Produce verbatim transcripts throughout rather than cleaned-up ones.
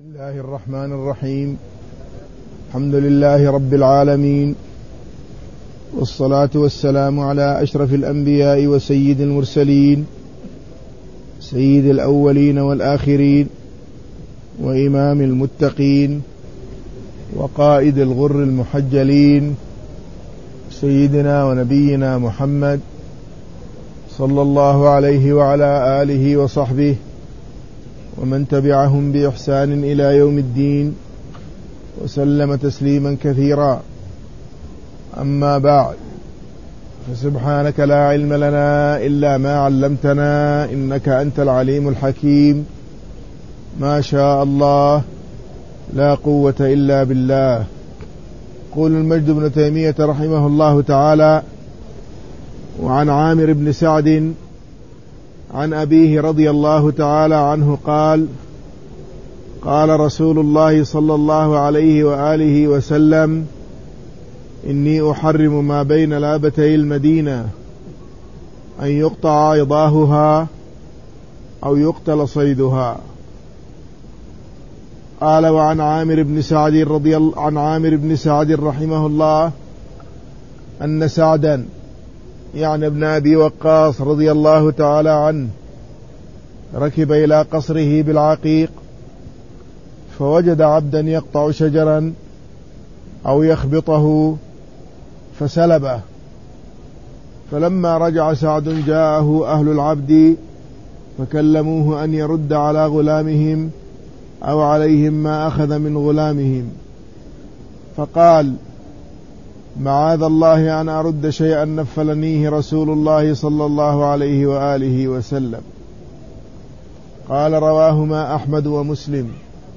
الله الرحمن الرحيم. الحمد لله رب العالمين، والصلاة والسلام على أشرف الأنبياء وسيد المرسلين، سيد الأولين والآخرين، وإمام المتقين، وقائد الغر المحجلين، سيدنا ونبينا محمد صلى الله عليه وعلى آله وصحبه ومن تبعهم بإحسان إلى يوم الدين، وسلم تسليما كثيرا. أما بعد، فسبحانك لا علم لنا إلا ما علمتنا إنك أنت العليم الحكيم. ما شاء الله لا قوة إلا بالله. قول المجد بن تيمية رحمه الله تعالى: وعن عامر بن سعد عن أبيه رضي الله تعالى عنه قال: قال رسول الله صلى الله عليه وآله وسلم: إني أحرم ما بين لابتي المدينة أن يقطع عضاهها أو يقتل صيدها. قال: وعن عامر بن سعد رضي الله عن عامر بن سعد رحمه الله أن سعدا يعني ابن أبي وقاص رضي الله تعالى عنه ركب إلى قصره بالعقيق، فوجد عبدا يقطع شجرا أو يخبطه فسلبه، فلما رجع سعد جاءه أهل العبد فكلموه أن يرد على غلامهم أو عليهم ما أخذ من غلامهم، فقال: معاذ الله أن أرد شيئا نفلنيه رسول الله صلى الله عليه وآله وسلم. قال: رواهما أحمد ومسلم.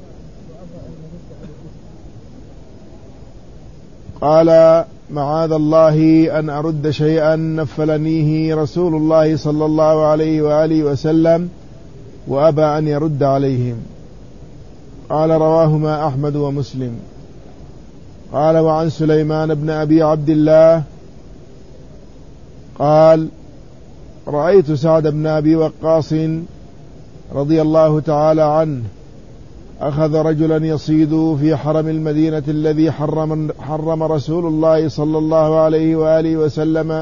قال: معاذ الله أن أرد شيئا نفلنيه رسول الله صلى الله عليه وآله وسلم وأبى أن يرد عليهم. قال: رواهما أحمد ومسلم. قال: وعن سليمان بن أبي عبد الله قال: رأيت سعد بن أبي وقاص رضي الله تعالى عنه أخذ رجلا يصيد في حرم المدينة الذي حرم, حرم رسول الله صلى الله عليه وآله وسلم،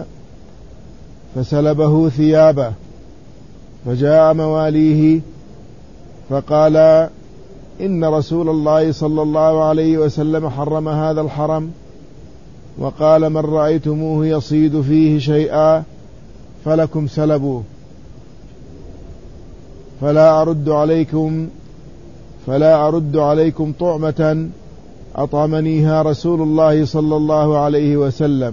فسلبه ثيابه، فجاء مواليه فقال: إن رسول الله صلى الله عليه وسلم حرم هذا الحرم، وقال: من رأيتموه يصيد فيه شيئا فلكم سلبوه، فلا أرد عليكم فلا أرد عليكم طعمة أطعمنيها رسول الله صلى الله عليه وسلم،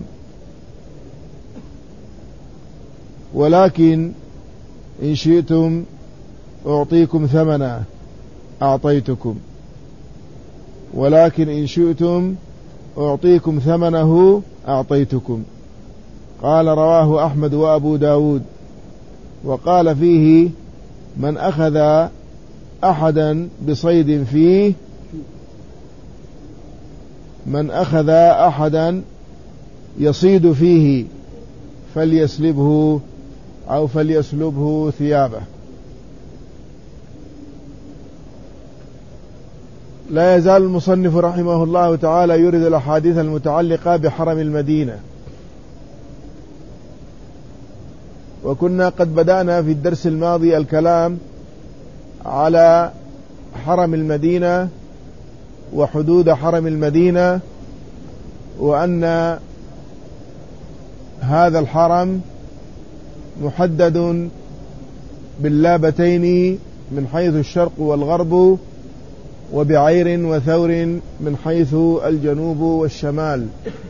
ولكن إن شئتم أعطيكم ثمنا أعطيتكم، ولكن إن شئتم أعطيكم ثمنه أعطيتكم. قال: رواه أحمد وأبو داود. وقال فيه: من أخذ أحدا بصيد فيه من أخذ أحدا يصيد فيه فليسلبه أو فليسلبه ثيابه. لا يزال المصنف رحمه الله تعالى يرد الأحاديث المتعلقة بحرم المدينة، وكنا قد بدأنا في الدرس الماضي الكلام على حرم المدينة وحدود حرم المدينة، وأن هذا الحرم محدد باللابتين من حيث الشرق والغرب، وبعير وثور من حيث الجنوب والشمال،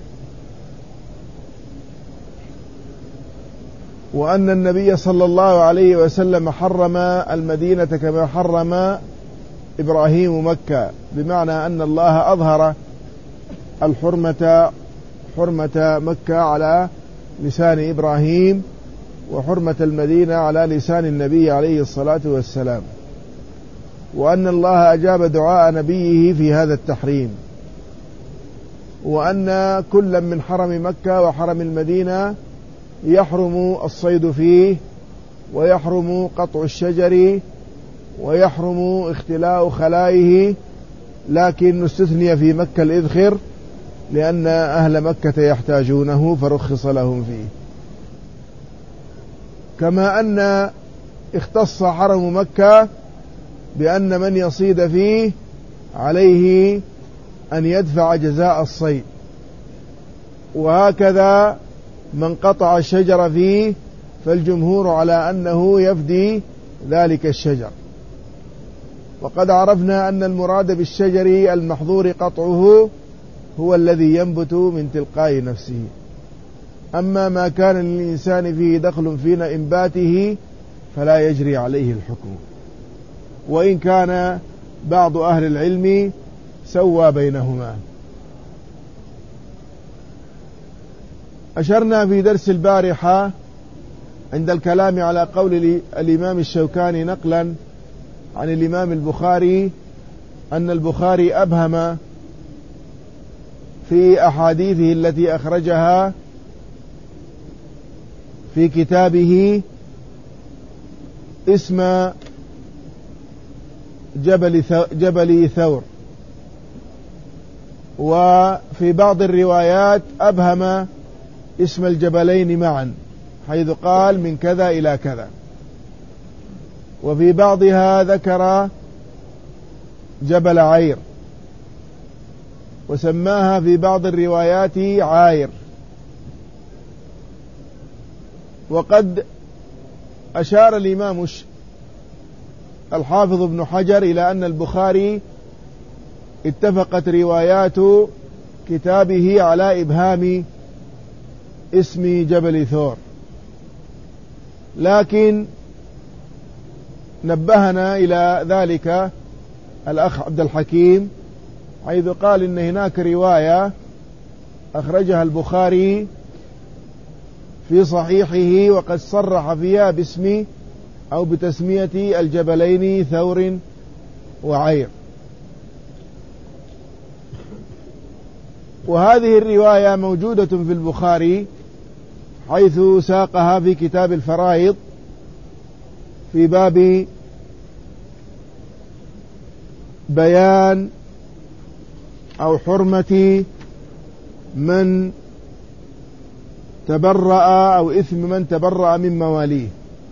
وأن النبي صلى الله عليه وسلم حرم المدينة كما حرم إبراهيم مكة، بمعنى أن الله أظهر الحرمة حرمة مكة على لسان إبراهيم، وحرمة المدينة على لسان النبي عليه الصلاة والسلام، وأن الله أجاب دعاء نبيه في هذا التحريم، وأن كل من حرم مكة وحرم المدينة يحرم الصيد فيه، ويحرم قطع الشجر، ويحرم اختلاء خلائه لكن استثني في مكة الإذخر لأن أهل مكة يحتاجونه فرخص لهم فيه. كما أن اختص حرم مكة بأن من يصيد فيه عليه أن يدفع جزاء الصيد، وهكذا من قطع الشجر فيه فالجمهور على أنه يفدي ذلك الشجر. وقد عرفنا أن المراد بالشجر المحظور قطعه هو الذي ينبت من تلقاء نفسه، أما ما كان للإنسان فيه دخل في إنباته فلا يجري عليه الحكم، وإن كان بعض أهل العلم سوى بينهما. أشرنا في درس البارحة عند الكلام على قول الإمام الشوكاني نقلا عن الإمام البخاري أن البخاري أبهم في أحاديثه التي أخرجها في كتابه اسم جبل جبل ثور، وفي بعض الروايات أبهم اسم الجبلين معا حيث قال من كذا إلى كذا، وفي بعضها ذكر جبل عير وسماها في بعض الروايات عاير. وقد أشار الإمام الحافظ ابن حجر إلى أن البخاري اتفقت روايات كتابه على إبهام اسم جبل ثور، لكن نبهنا إلى ذلك الأخ عبد الحكيم حيث قال إن هناك رواية أخرجها البخاري في صحيحه وقد صرح فيها باسم أو بتسمية الجبلين ثور وعير، وهذه الرواية موجودة في البخاري حيث ساقها في كتاب الفرائض في باب بيان أو حرمة من تبرأ أو إثم من تبرأ من مواليه.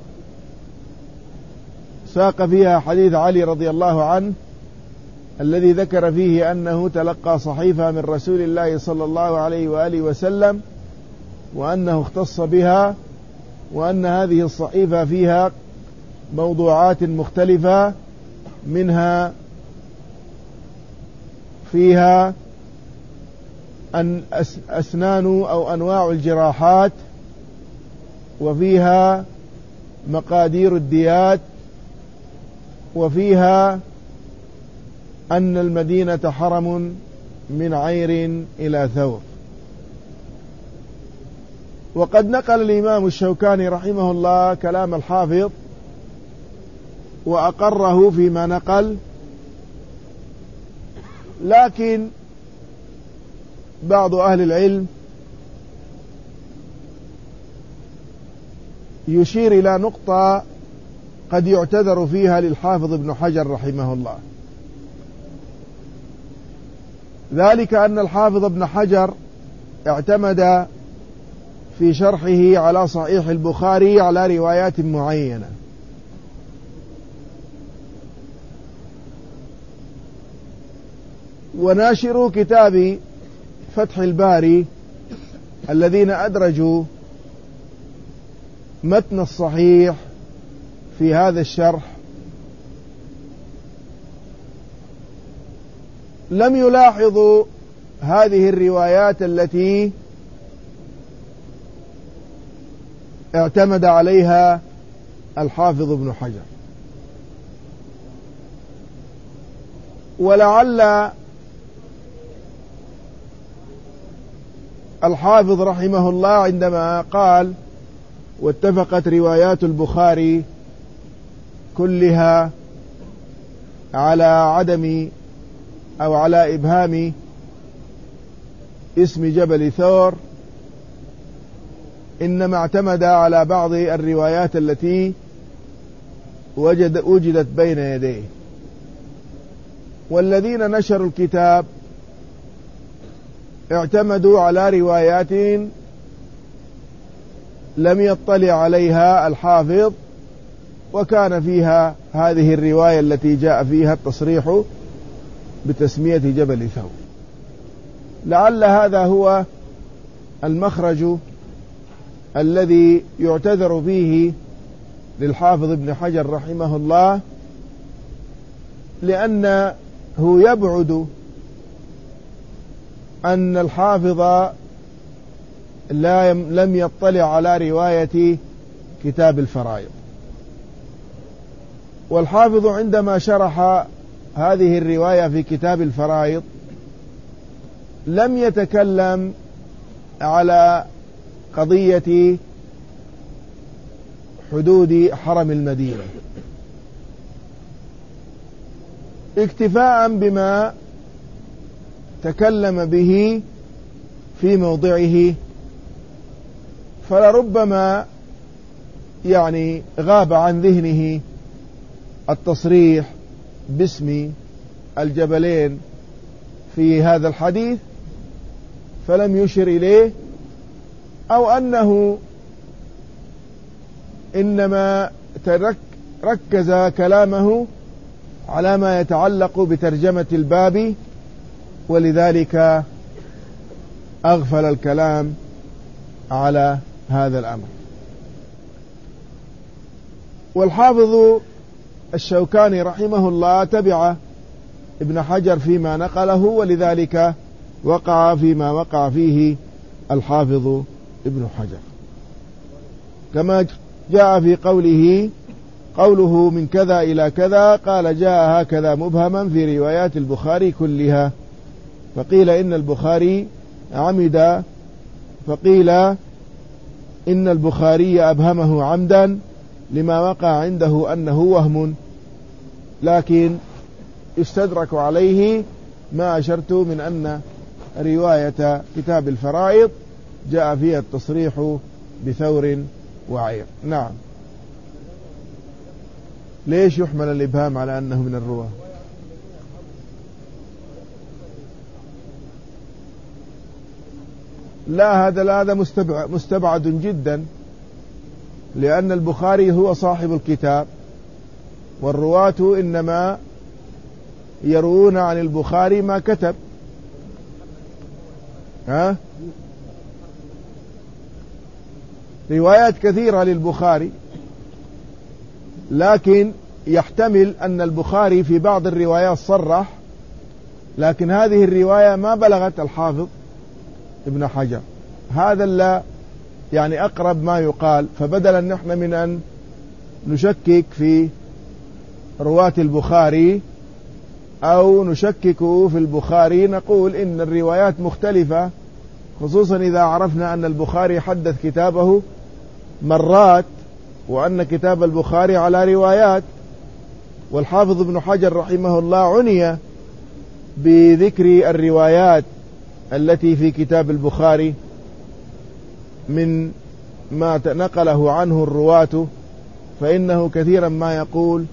ساق فيها حديث علي رضي الله عنه الذي ذكر فيه أنه تلقى صحيفة من رسول الله صلى الله عليه وآله وسلم وأنه اختص بها، وأن هذه الصحيفة فيها موضوعات مختلفة، منها فيها أن أسنان أو أنواع الجراحات، وفيها مقادير الديات، وفيها أن المدينة حرم من عير إلى ثور. وقد نقل الإمام الشوكاني رحمه الله كلام الحافظ وأقره فيما نقل، لكن بعض أهل العلم يشير إلى نقطة قد يعتذر فيها للحافظ ابن حجر رحمه الله، ذلك أن الحافظ ابن حجر اعتمد في شرحه على صحيح البخاري على روايات معينة، وناشروا كتاب فتح الباري الذين أدرجوا متن الصحيح في هذا الشرح لم يلاحظوا هذه الروايات التي اعتمد عليها الحافظ ابن حجر، ولعل الحافظ رحمه الله عندما قال واتفقت روايات البخاري كلها على عدم أو على إبهام اسم جبل ثور، إنما اعتمد على بعض الروايات التي وجد وجدت بين يديه، والذين نشروا الكتاب اعتمدوا على روايات لم يطلع عليها الحافظ، وكان فيها هذه الرواية التي جاء فيها التصريح بتسمية جبل ثور. لعل هذا هو المخرج الذي يعتذر فيه للحافظ ابن حجر رحمه الله، لأنه يبعد أن الحافظ لا لم يطلع على رواية كتاب الفرائض. والحافظ عندما شرح هذه الرواية في كتاب الفرائض لم يتكلم على قضية حدود حرم المدينة، اكتفاء بما تكلم به في موضعه، فلربما يعني غاب عن ذهنه التصريح باسم الجبلين في هذا الحديث فلم يشر إليه، أو أنه إنما ترك ركز كلامه على ما يتعلق بترجمة الباب، ولذلك أغفل الكلام على هذا الأمر. والحافظ الشوكاني رحمه الله تبع ابن حجر فيما نقله، ولذلك وقع فيما وقع فيه الحافظ ابن حجر، كما جاء في قوله قوله من كذا إلى كذا، قال جاء هكذا مبهما في روايات البخاري كلها، فقيل إن البخاري عمد، فقيل إن البخاري أبهمه عمدا لما وقع عنده أنه وهم، لكن استدرك عليه ما أشرت من أن رواية كتاب الفرائض جاء فيها التصريح بثور وعير. نعم. ليش يحمل الإبهام على أنه من الرواة؟ لا، هذا هذا مستبعد جدا، لأن البخاري هو صاحب الكتاب، والرواة إنما يروون عن البخاري ما كتب. ها؟ روايات كثيرة للبخاري، لكن يحتمل أن البخاري في بعض الروايات صرح، لكن هذه الرواية ما بلغت الحافظ ابن حجر. هذا لا يعني أقرب ما يقال. فبدلا نحن من أن نشكك في رواة البخاري أو نشكك في البخاري، نقول إن الروايات مختلفة، خصوصا إذا عرفنا أن البخاري حدث كتابه مرات، وأن كتاب البخاري على روايات. والحافظ ابن حجر رحمه الله عني بذكر الروايات التي في كتاب البخاري من ما نقله عنه الرواة، فإنه كثيرا ما يقول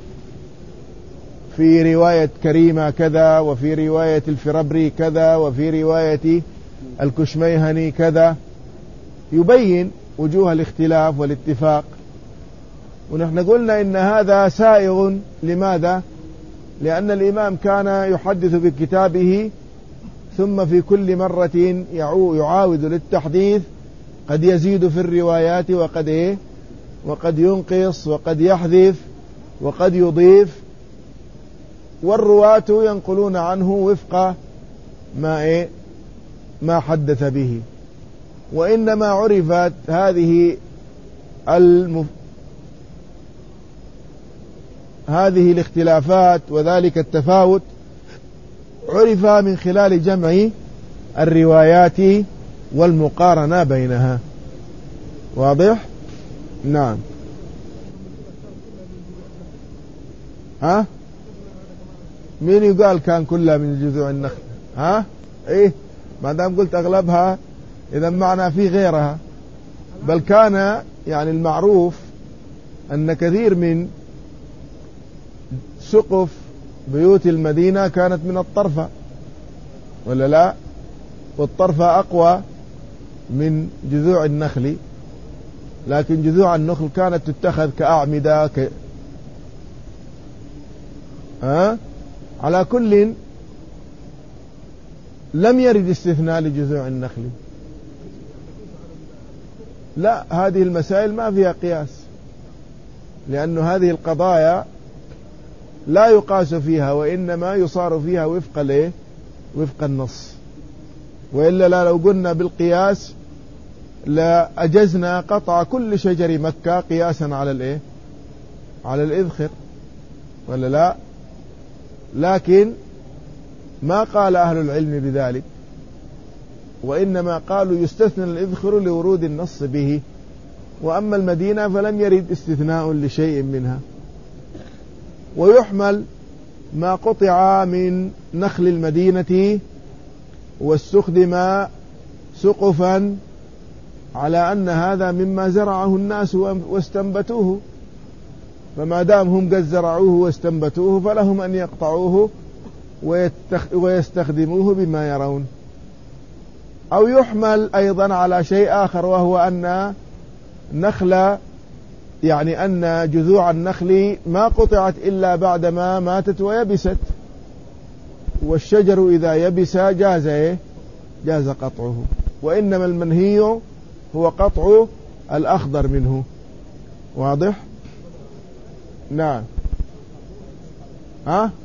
في رواية كريمة كذا، وفي رواية الفربري كذا، وفي رواية الكشميهني كذا، يبين وجوه الاختلاف والاتفاق. ونحن قلنا إن هذا سائغ. لماذا؟ لأن الإمام كان يحدث بكتابه، ثم في كل مرة يعاود للتحديث، قد يزيد في الروايات وقد إيه وقد ينقص وقد يحذف وقد يضيف، والرواة ينقلون عنه وفق ما إيه ما حدث به. وإنما عرفت هذه المف... هذه الاختلافات وذلك التفاوت عرف من خلال جمع الروايات والمقارنة بينها. واضح؟ نعم. ها؟ مين يقال كان كلها من جذوع النخل؟ ها؟ ايه، ما دام قلت اغلبها اذا معنى في غيرها. بل كان يعني المعروف ان كثير من سقف بيوت المدينة كانت من الطرفة ولا لا؟ والطرفة أقوى من جذوع النخل، لكن جذوع النخل كانت تتخذ كأعمدة ك... ها؟ على كل لم يرد استثناء لجذوع النخل. لا، هذه المسائل ما فيها قياس، لأن هذه القضايا لا يقاس فيها، وإنما يصار فيها وفق الايه؟ وفق النص. وإلا لا، لو قلنا بالقياس لأجزنا قطع كل شجر مكة قياسا على الايه؟ على الإذخر، ولا لا؟ لكن ما قال أهل العلم بذلك، وإنما قالوا يستثنى الإذخر لورود النص به، وأما المدينة فلم يرد استثناء لشيء منها. ويحمل ما قطع من نخل المدينة واستخدم سقفا على أن هذا مما زرعه الناس واستنبتوه، فما دام هم قد زرعوه واستنبتوه فلهم أن يقطعوه ويستخدموه بما يرون. أو يحمل أيضا على شيء آخر، وهو أن نخل يعني أن جذوع النخل ما قطعت إلا بعدما ماتت ويبست، والشجر إذا يبس جاز إيه؟ جاز قطعه، وإنما المنهي هو قطع الأخضر منه. واضح؟ نعم. ها؟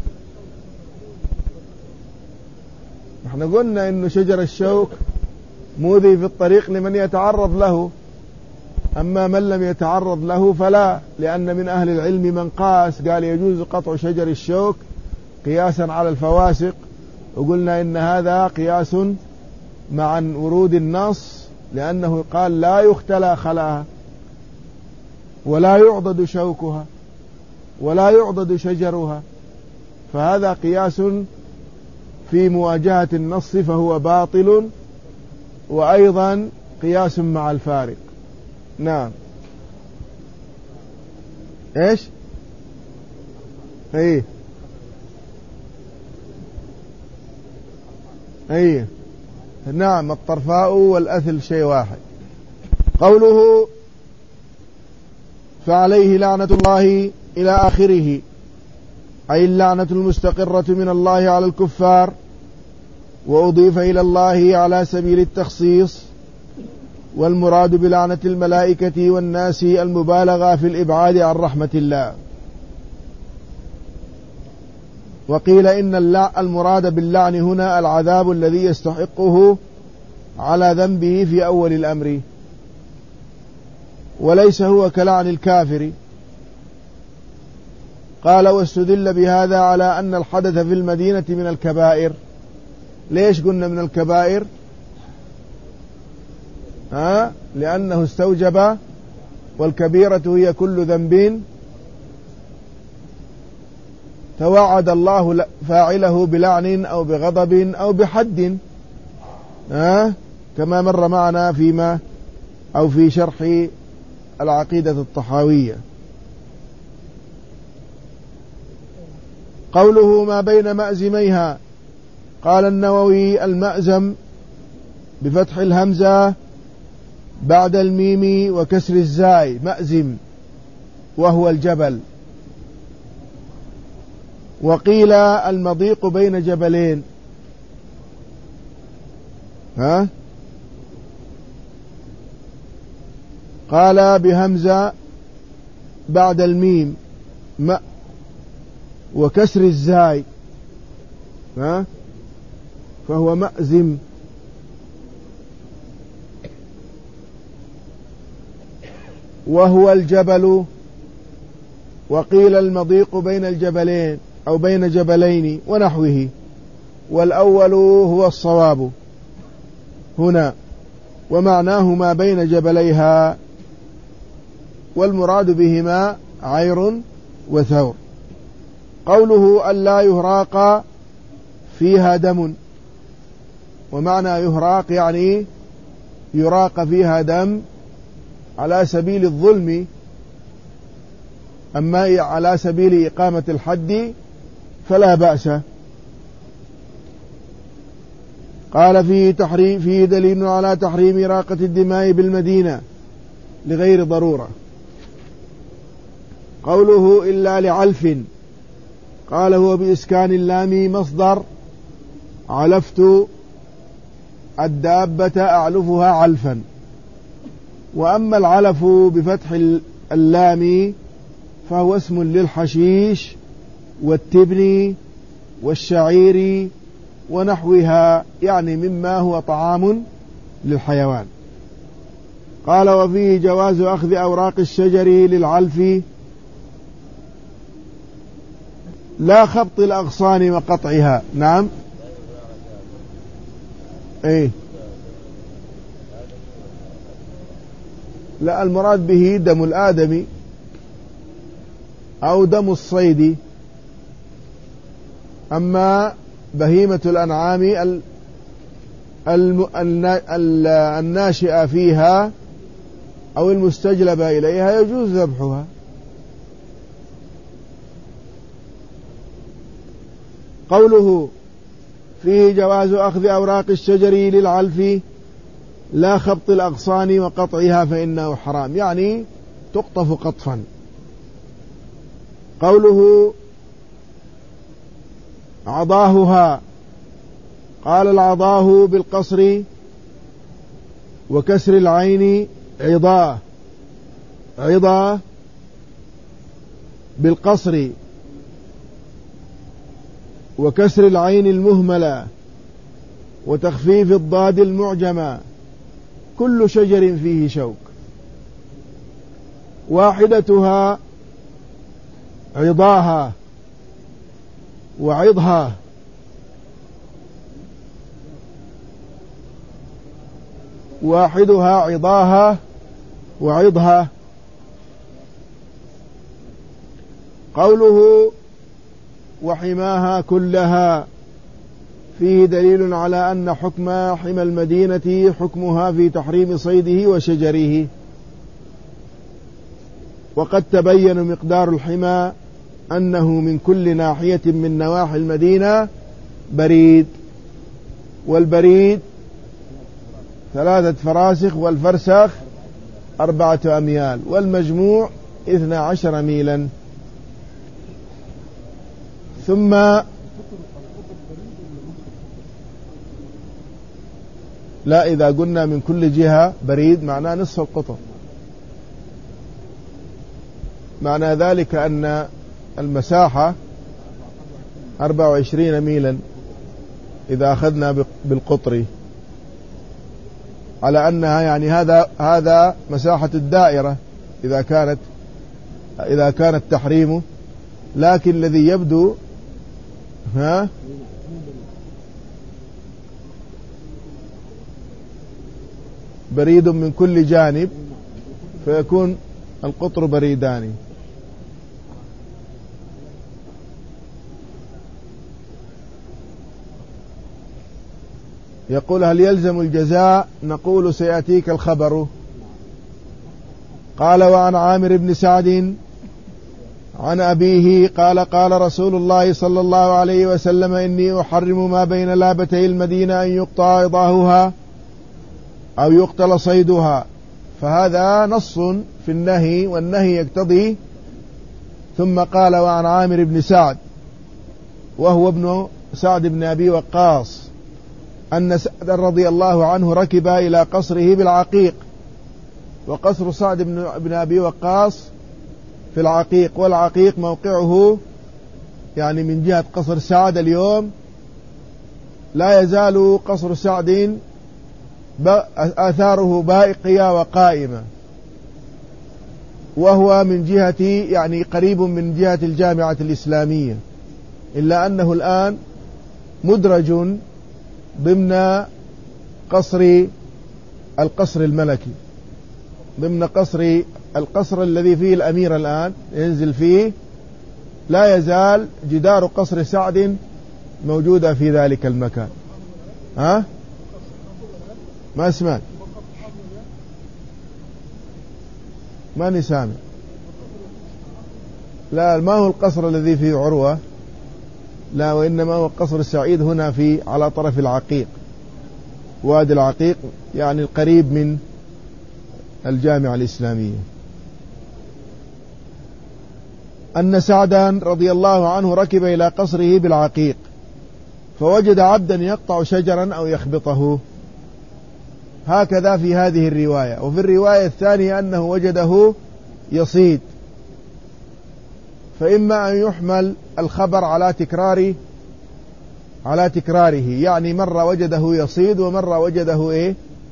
احنا قلنا إنه شجر الشوك مؤذي في الطريق لمن يتعرض له، أما من لم يتعرض له فلا، لأن من أهل العلم من قاس قال يجوز قطع شجر الشوك قياسا على الفواسق، وقلنا إن هذا قياس مع ورود النص، لأنه قال لا يختلى خلاها ولا يعضد شوكها ولا يعضد شجرها، فهذا قياس في مواجهة النص فهو باطل، وأيضا قياس مع الفارق. نعم. ايش؟ ايه ايه نعم، الطرفاء والأثل شيء واحد. قوله فعليه لعنة الله إلى آخره، أي اللعنة المستقرة من الله على الكفار، وأضيف إلى الله على سبيل التخصيص، والمراد بلعنة الملائكة والناس المبالغة في الإبعاد عن رحمة الله. وقيل إن المراد باللعن هنا العذاب الذي يستحقه على ذنبه في أول الأمر، وليس هو كلعن الكافر. قال واستدل بهذا على أن الحدث في المدينة من الكبائر. ليش قلنا من الكبائر؟ ها؟ لأنه استوجب، والكبيرة هي كل ذنب توعد الله فاعله بلعن أو بغضب أو بحد، ها؟ كما مر معنا فيما أو في شرح العقيدة الطحاوية. قوله ما بين مأزميها، قال النووي المأزم بفتح الهمزة بعد الميم وكسر الزاي مأزم، وهو الجبل. وقيل المضيق بين جبلين. ها؟ قال بهمزة بعد الميم ماء وكسر الزاي، ها؟ فهو مأزم. وهو الجبل. وقيل المضيق بين الجبلين أو بين جبلين ونحوه، والأول هو الصواب هنا، ومعناه ما بين جبليها، والمراد بهما عير وثور. قوله ألا يهراق فيها دم، ومعنى يهراق يعني يراق فيها دم على سبيل الظلم، أما على سبيل إقامة الحد فلا بأس. قال فيه تحريم، فيه دليل على تحريم إراقة الدماء بالمدينة لغير ضرورة. قوله إلا لعلف، قال هو بإسكان اللام مصدر علفت الدابة أعلفها علفا. وأما العلف بفتح اللام فهو اسم للحشيش والتبن والشعير ونحوها، يعني مما هو طعام للحيوان. قال وفيه جواز أخذ أوراق الشجر للعلف لا خبط الأغصان وقطعها. نعم ايه، لا المراد به دم الآدمي أو دم الصيد. أما بهيمة الأنعام الناشئة فيها أو المستجلبة إليها يجوز ذبحها. قوله فيه جواز أخذ أوراق الشجر للعلف لا خبط الأغصان وقطعها فإنه حرام، يعني تقطف قطفا. قوله عضاهها، قال العضاه بالقصر وكسر العين عضاه، عضاه بالقصر وكسر العين المهملة وتخفيف الضاد المعجمة، كل شجر فيه شوك. واحدتها عضاها وعضها، واحدها عضاها وعضها. قوله وحماها كلها فيه دليل على أن حكم حمى المدينة حكمها في تحريم صيده وشجره. وقد تبين مقدار الحمى أنه من كل ناحية من نواحي المدينة بريد، والبريد ثلاثة فراسخ والفرسخ أربعة أميال والمجموع اثنى عشر ميلا. ثم لا، إذا قلنا من كل جهة بريد معناه نصف القطر، معنى ذلك أن المساحة أربعة وعشرين ميلا إذا أخذنا بالقطر، على أنها يعني هذا هذا مساحة الدائرة إذا كانت إذا كانت تحريمه. لكن الذي يبدو ها بريد من كل جانب، فيكون القطر بريدان. يقول هل يلزم الجزاء؟ نقول سيأتيك الخبر. قال وعن عامر بن سعد عن أبيه قال قال رسول الله صلى الله عليه وسلم إني أحرم ما بين لابتي المدينة أن يقطع عضاهها أو يقتل صيدها. فهذا نص في النهي، والنهي يقتضي. ثم قال وعن عامر بن سعد وهو ابن سعد بن أبي وقاص أن سعد رضي الله عنه ركب إلى قصره بالعقيق، وقصر سعد بن أبي وقاص في العقيق، والعقيق موقعه يعني من جهة قصر سعد اليوم لا يزال قصر سعد آثاره باقية وقائمة، وهو من جهة يعني قريب من جهة الجامعة الإسلامية، إلا أنه الآن مدرج ضمن قصر القصر الملكي، ضمن قصر القصر الذي فيه الأمير الآن ينزل فيه. لا يزال جدار قصر سعد موجودة في ذلك المكان. ها ما اسمع، ماني سامع. لا، ما هو القصر الذي فيه عروة، لا، وإنما هو قصر سعيد هنا في على طرف العقيق، وادي العقيق، يعني القريب من الجامعة الإسلامية. أن سعدا رضي الله عنه ركب إلى قصره بالعقيق فوجد عبدا يقطع شجرا أو يخبطه، هكذا في هذه الرواية. وفي الرواية الثانية أنه وجده يصيد، فإما أن يحمل الخبر على تكرار على تكراره، يعني مرة وجده يصيد ومرة وجده إيه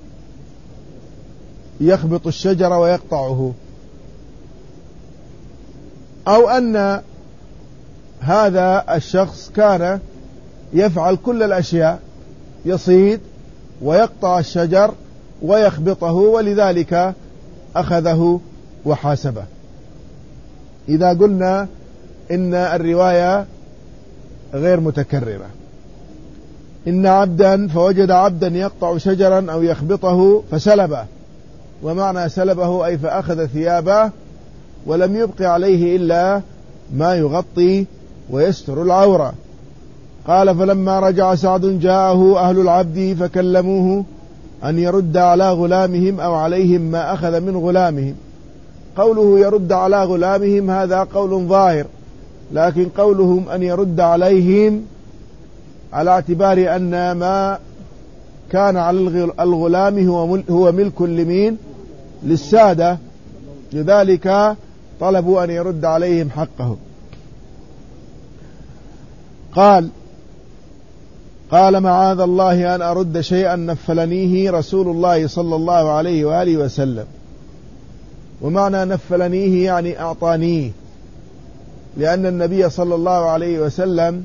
يخبط الشجر ويقطعه، أو أن هذا الشخص كان يفعل كل الأشياء، يصيد ويقطع الشجر ويخبطه، ولذلك أخذه وحاسبه. إذا قلنا إن الرواية غير متكررة، إن عبدا فوجد عبدا يقطع شجرا أو يخبطه فسلبه، ومعنى سلبه أي فأخذ ثيابه ولم يبق عليه إلا ما يغطي ويستر العورة. قال فلما رجع سعد جاءه أهل العبد فكلموه أن يرد على غلامهم أو عليهم ما أخذ من غلامهم. قوله يرد على غلامهم هذا قول ظاهر، لكن قولهم أن يرد عليهم على اعتبار أن ما كان على الغلام هو ملك لمين؟ للسادة، لذلك طلبوا أن يرد عليهم حقهم. قال قال معاذ الله أن أرد شيئا نفلنيه رسول الله صلى الله عليه وآله وسلم. ومعنى نفلنيه يعني أعطانيه، لأن النبي صلى الله عليه وسلم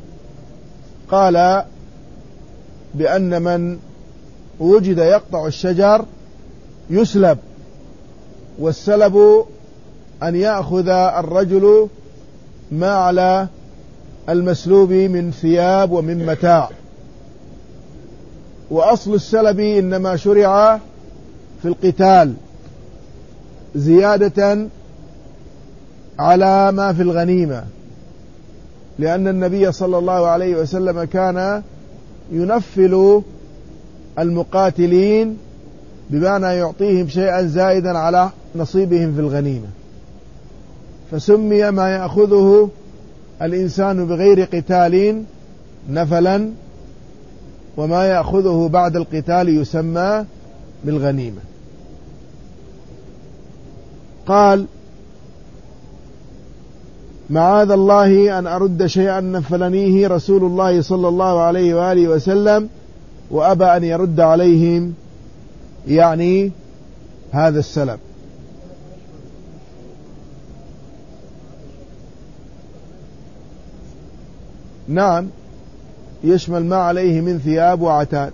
قال بأن من وجد يقطع الشجر يسلب، والسلب أن يأخذ الرجل ما على المسلوب من ثياب ومن متاع. وأصل السلب إنما شرع في القتال زيادة على ما في الغنيمة، لأن النبي صلى الله عليه وسلم كان ينفل المقاتلين بمعنى يعطيهم شيئا زائدا على نصيبهم في الغنيمة، فسمي ما يأخذه الإنسان بغير قتال نفلا، وما يأخذه بعد القتال يسمى بالغنيمة. قال معاذ الله أن أرد شيئا نفلنيه رسول الله صلى الله عليه وآله وسلم، وأبى أن يرد عليهم يعني هذا السلب. نعم، يشمل ما عليه من ثياب وعتاد.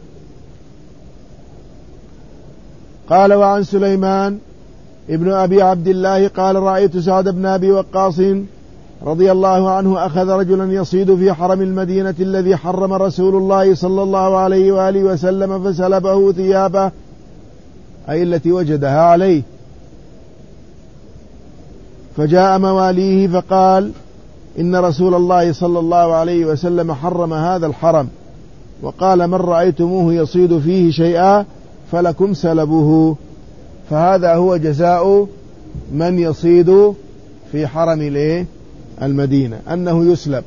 قال وعن سليمان ابن أبي عبد الله قال رأيت سعد بن أبي وقاص رضي الله عنه أخذ رجلا يصيد في حرم المدينة الذي حرم رسول الله صلى الله عليه وآله وسلم فسلبه ثيابه، أي التي وجدها عليه، فجاء مواليه فقال إن رسول الله صلى الله عليه وسلم حرم هذا الحرم، وقال من رأيتموه يصيد فيه شيئا فلكم سلبه. فهذا هو جزاء من يصيد في حرم المدينة، أنه يسلب.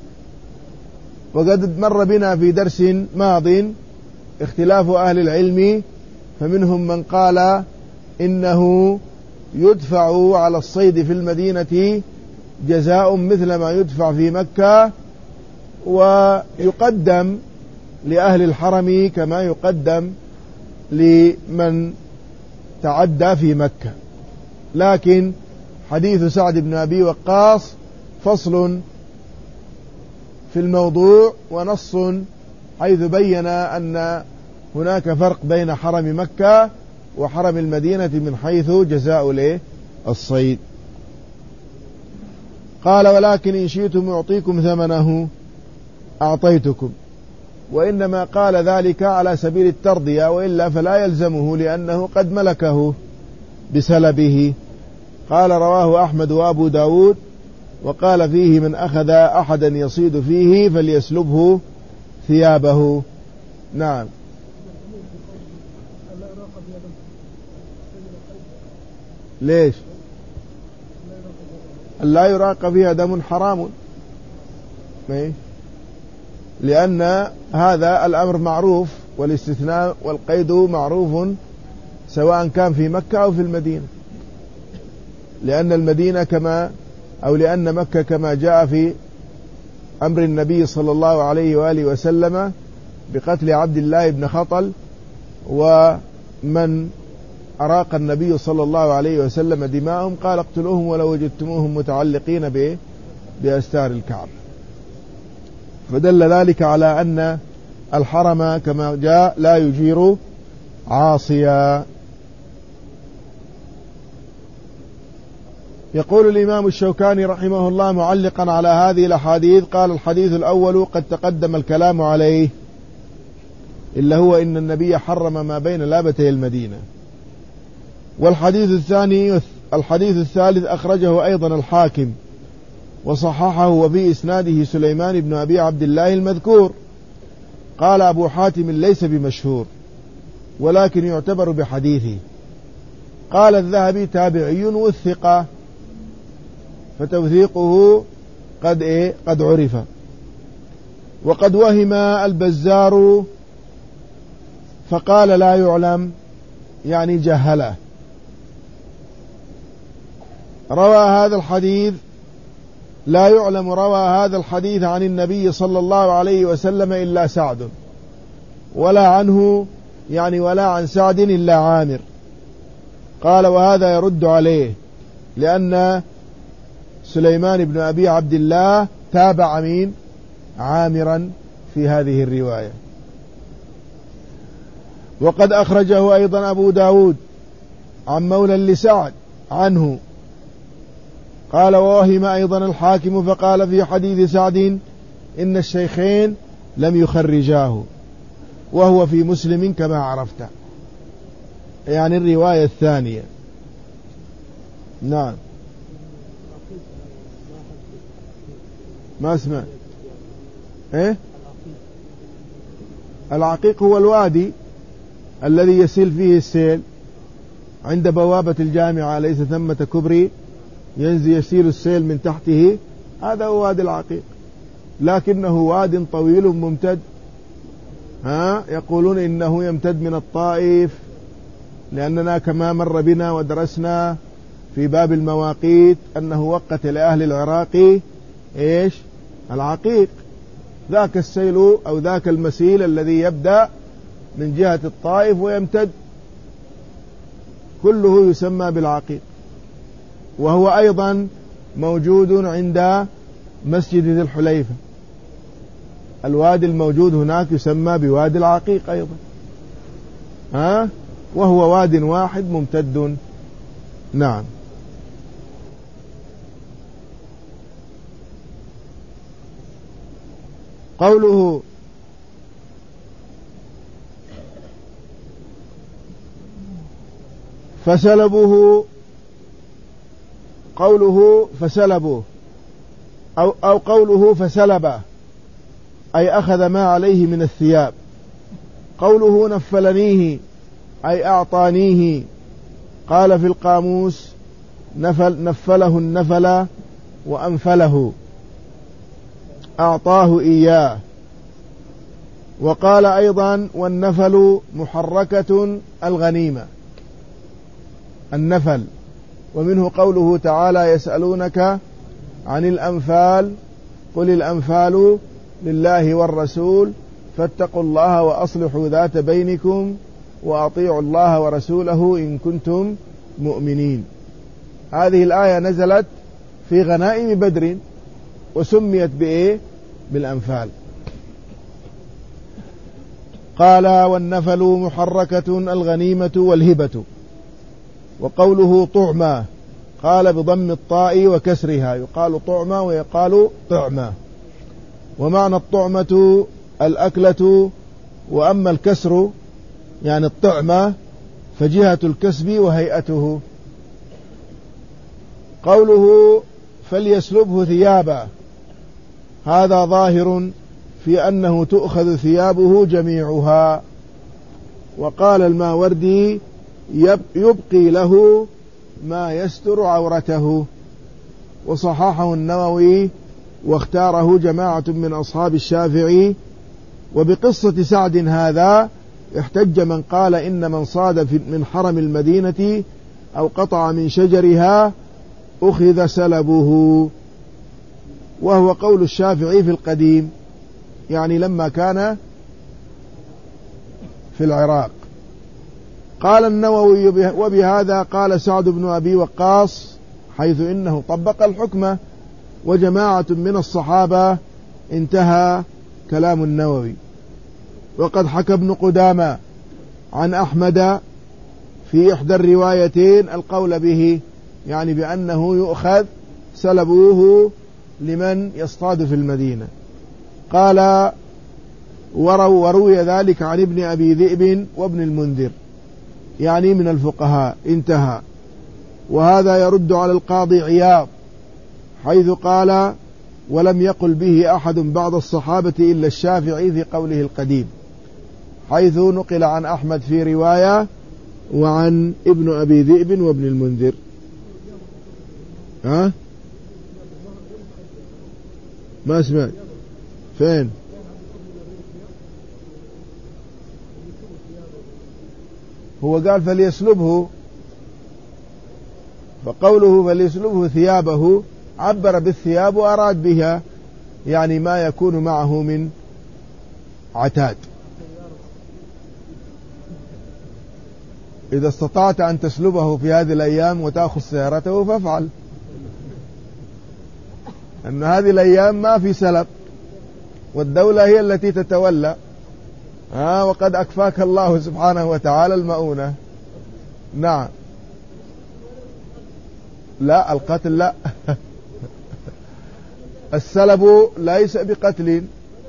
وقد مر بنا في درس ماض اختلاف أهل العلم، فمنهم من قال إنه يدفع على الصيد في المدينة جزاء مثل ما يدفع في مكة، ويقدم لأهل الحرم كما يقدم لمن تعدى في مكة. لكن حديث سعد بن أبي وقاص فصل في الموضوع ونص، حيث بين أن هناك فرق بين حرم مكة وحرم المدينة من حيث جزاء الصيد. قال ولكن إن شئتم أعطيكم ثمنه أعطيتكم، وإنما قال ذلك على سبيل الترضية، وإلا فلا يلزمه لأنه قد ملكه بسلبه. قال رواه أحمد وأبو داود وقال فيه من أخذ أحدا يصيد فيه فليسلبه ثيابه. نعم. ليش؟ لا يراق فيها دم حرام، لأن هذا الأمر معروف، والاستثناء والقيد معروف سواء كان في مكة أو في المدينة، لأن المدينة كما أو لأن مكة كما جاء في أمر النبي صلى الله عليه وآله وسلم بقتل عبد الله بن خطل، ومن أراق النبي صلى الله عليه وسلم دماءهم قال اقتلوهم ولو وجدتموهم متعلقين بأستار الكعبة. فدل ذلك على أن الحرم كما جاء لا يجير عاصيا. يقول الإمام الشوكاني رحمه الله معلقا على هذه الأحاديث: قال الحديث الأول قد تقدم الكلام عليه، إلا هو إن النبي حرم ما بين لابتي المدينة. والحديث الثاني الحديث الثالث أخرجه أيضا الحاكم وصححه، وفي إسناده سليمان بن أبي عبد الله المذكور. قال أبو حاتم ليس بمشهور ولكن يعتبر بحديثه. قال الذهبي تابعي وثق، فتوثيقه قد إيه قد عرف. وقد وهم البزار فقال لا يعلم، يعني جهله. روى هذا الحديث لا يعلم روى هذا الحديث عن النبي صلى الله عليه وسلم إلا سعد، ولا عنه يعني ولا عن سعد إلا عامر. قال وهذا يرد عليه، لأن سليمان بن أبي عبد الله تابع مين؟ عامرا في هذه الرواية. وقد أخرجه أيضا أبو داود عن مولى لسعد عنه. قال ووهم أيضا الحاكم فقال في حديث سعد إن الشيخين لم يخرجاه، وهو في مسلم كما عرفت، يعني الرواية الثانية. نعم. ما اسمع ايه؟ العقيق هو الوادي الذي يسيل فيه السيل عند بوابة الجامعة، ليس ثمة كبري ينزل يسيل السيل من تحته، هذا هو وادي العقيق، لكنه واد طويل ممتد. ها يقولون إنه يمتد من الطائف، لأننا كما مر بنا ودرسنا في باب المواقيت أنه وقت لأهل العراق إيش؟ العقيق، ذاك السيل أو ذاك المسيل الذي يبدأ من جهة الطائف ويمتد، كله يسمى بالعقيق. وهو أيضا موجود عند مسجد ذي الحليفة، الوادي الموجود هناك يسمى بوادي العقيق أيضا، ها وهو واد واحد ممتد. نعم. قوله فسلبوه، قوله فسلبوه أو, أو قوله فسلبه أي أخذ ما عليه من الثياب. قوله نفلنيه أي أعطانيه. قال في القاموس نفل نفله النفل وأنفله، أعطاه إياه. وقال أيضا والنفل محركة الغنيمة، النفل. ومنه قوله تعالى يسألونك عن الأنفال قل الأنفال لله والرسول فاتقوا الله وأصلحوا ذات بينكم وأطيعوا الله ورسوله إن كنتم مؤمنين. هذه الآية نزلت في غنائم بدر وسميت بإيه؟ بالأنفال. قال والنفل محركة الغنيمة والهبة. وقوله طعمة قال بضم الطاء وكسرها، يقال طعمة ويقال طعمة. ومعنى الطعمة الأكلة، وأما الكسر يعني الطعمة فجهة الكسب وهيئته. قوله فليسلبه ثيابا، هذا ظاهر في أنه تؤخذ ثيابه جميعها. وقال الماوردي يبقي له ما يستر عورته، وصححه النووي واختاره جماعة من أصحاب الشافعي. وبقصة سعد هذا احتج من قال إن من صاد من حرم المدينة أو قطع من شجرها أخذ سلبه، وهو قول الشافعي في القديم، يعني لما كان في العراق. قال النووي وبهذا قال سعد بن أبي وقاص، حيث إنه طبق الحكم وجماعة من الصحابة. انتهى كلام النووي. وقد حكى ابن قدامة عن أحمد في إحدى الروايتين القول به، يعني بأنه يؤخذ سلبوه لمن يصطاد في المدينة. قال وروي ذلك عن ابن أبي ذئب وابن المنذر، يعني من الفقهاء. انتهى. وهذا يرد على القاضي عياض حيث قال ولم يقل به أحد بعد الصحابة إلا الشافعي في قوله القديم، حيث نقل عن أحمد في رواية وعن ابن أبي ذئب وابن المنذر. ها؟ ما سمعت. فين؟ هو قال فليسلبه، فقوله فليسلبه ثيابه عبر بالثياب وأراد بها يعني ما يكون معه من عتاد. إذا استطعت أن تسلبه في هذه الأيام وتأخذ سيارته فافعل، أن هذه الأيام ما في سلب، والدولة هي التي تتولى. آه وقد أكفاك الله سبحانه وتعالى المؤونة. نعم. لا، القتل لا. السلب ليس بقتل،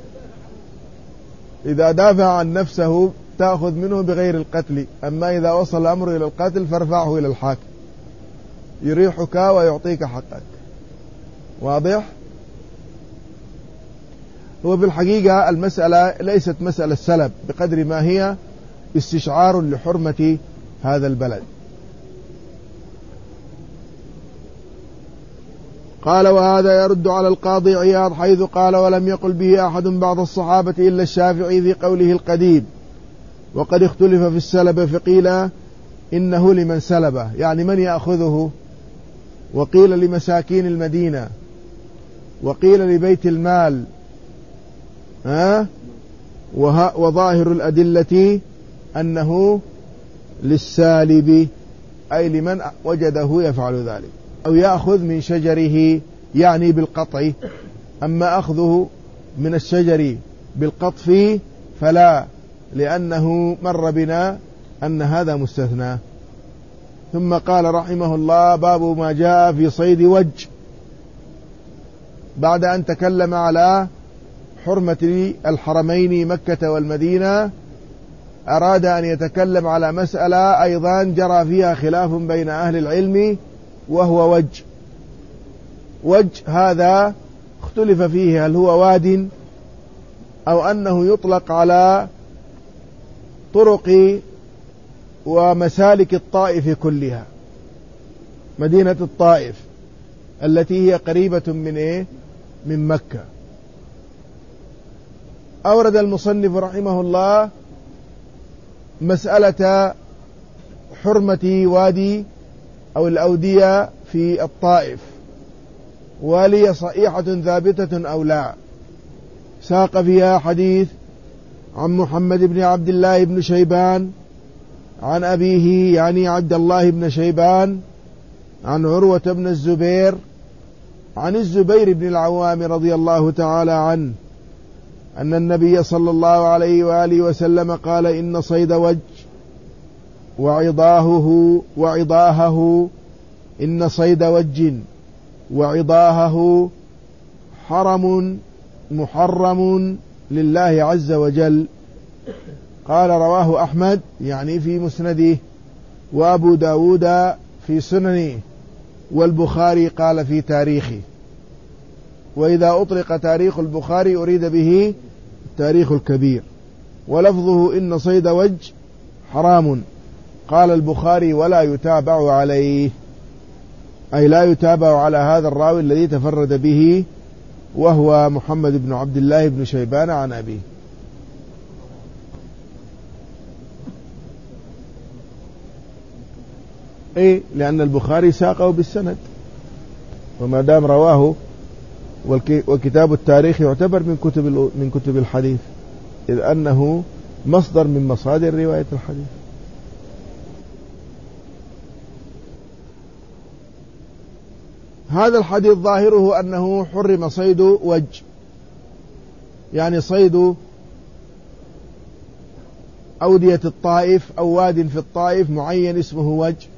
إذا دافع عن نفسه تأخذ منه بغير القتل، أما إذا وصل الأمر إلى القتل فارفعه إلى الحاكم يريحك ويعطيك حقك. واضح؟ هو بالحقيقة المسألة ليست مسألة سلب بقدر ما هي استشعار لحرمة هذا البلد. قال وهذا يرد على القاضي عياض حيث قال ولم يقل به أحد بعض الصحابة إلا الشافعي في قوله القديم. وقد اختلف في السلب، فقيل إنه لمن سلبه، يعني من يأخذه، وقيل لمساكين المدينة، وقيل لبيت المال. ها؟ وظاهر الأدلة أنه للسالب، أي لمن وجده يفعل ذلك أو يأخذ من شجره، يعني بالقطع. أما أخذه من الشجر بالقطف فلا، لأنه مر بنا أن هذا مستثنى. ثم قال رحمه الله باب ما جاء في صيد وج، بعد أن تكلم على حرمة الحرمين مكة والمدينة أراد أن يتكلم على مسألة أيضا جرى فيها خلاف بين أهل العلم، وهو وج. وج هذا اختلف فيه هل هو واد أو أنه يطلق على طرق ومسالك الطائف كلها، مدينة الطائف التي هي قريبة من إيه؟ من مكة. أورد المصنف رحمه الله مسألة حرمة وادي أو الأودية في الطائف، ولي صحيحة ثابتة أو لا. ساق فيها حديث عن محمد بن عبد الله بن شيبان عن أبيه يعني عبد الله بن شيبان عن عروة بن الزبير عن الزبير بن العوام رضي الله تعالى عنه أن النبي صلى الله عليه وآله وسلم قال إن صيد وج وعضاهه وعضاهه إن صيد وج وعضاهه حرم محرم لله عز وجل. قال رواه أحمد يعني في مسنده، وأبو داود في سننه، والبخاري قال في تاريخه. وإذا أطلق تاريخ البخاري أريد به التاريخ الكبير. ولفظه إن صيد وجه حرام، قال البخاري ولا يتابع عليه، أي لا يتابع على هذا الراوي الذي تفرد به وهو محمد بن عبد الله بن شيبان عن أبيه. إيه، لأن البخاري ساقه بالسند، وما دام رواه، وكتاب التاريخ يعتبر من كتب من كتب الحديث، إذ أنه مصدر من مصادر رواية الحديث. هذا الحديث ظاهره أنه حرم صيد وجه، يعني صيد أودية الطائف أو واد في الطائف معين اسمه وجه،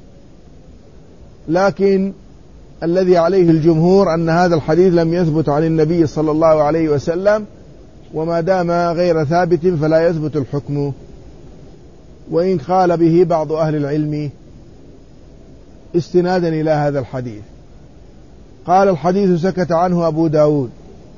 لكن الذي عليه الجمهور أن هذا الحديث لم يثبت عن النبي صلى الله عليه وسلم، وما دام غير ثابت فلا يثبت الحكم، وإن قال به بعض أهل العلم استنادا إلى هذا الحديث. قال الحديث سكت عنه أبو داود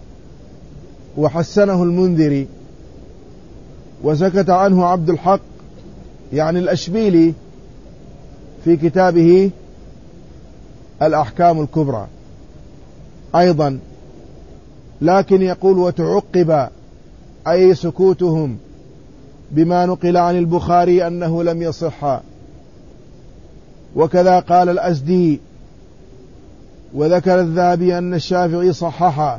وحسنه المنذري، وسكت عنه عبد الحق يعني الأشبيلي في كتابه الأحكام الكبرى أيضا، لكن يقول وتعقب أي سكوتهم بما نقل عن البخاري أنه لم يصح. وكذا قال الأزدي، وذكر الذهبي أن الشافعي صححه،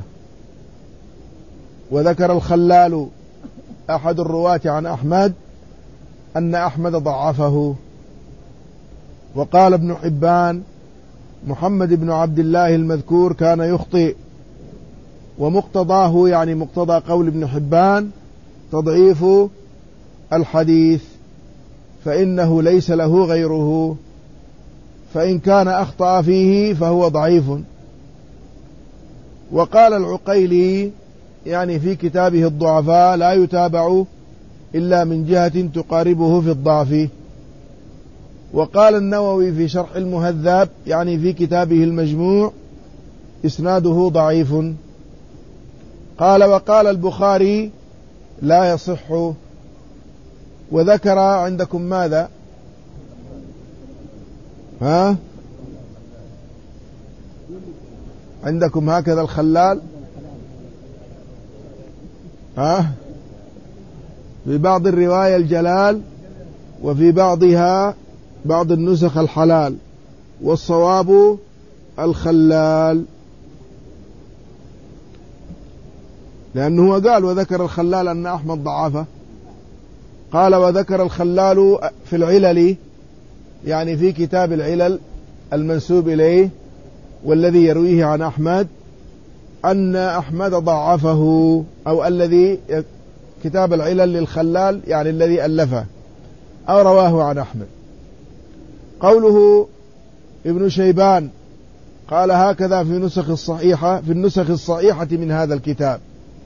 وذكر الخلال أحد الرواة عن أحمد أن أحمد ضعفه. وقال ابن حبان محمد بن عبد الله المذكور كان يخطئ، ومقتضاه يعني مقتضى قول ابن حبان تضعيف الحديث، فإنه ليس له غيره، فإن كان أخطأ فيه فهو ضعيف. وقال العقيلي يعني في كتابه الضعفاء لا يتابع إلا من جهة تقاربه في الضعف. وقال النووي في شرح المهذب يعني في كتابه المجموع إسناده ضعيف. قال وقال البخاري لا يصح. وذكر عندكم ماذا؟ ها؟ عندكم هكذا الخلال، ها؟ في بعض الرواية الجلال، وفي بعضها بعض النسخ الحلال، والصواب الخلال، لأنه قال وذكر الخلال أن أحمد ضعفه. قال وذكر الخلال في العلل يعني في كتاب العلل المنسوب إليه والذي يرويه عن أحمد أن أحمد ضعفه، أو الذي كتاب العلل للخلال يعني الذي ألفه أو رواه عن أحمد. قوله ابن شيبان قال هكذا في نسخ الصحيحة في النسخ الصحيحة من هذا الكتاب،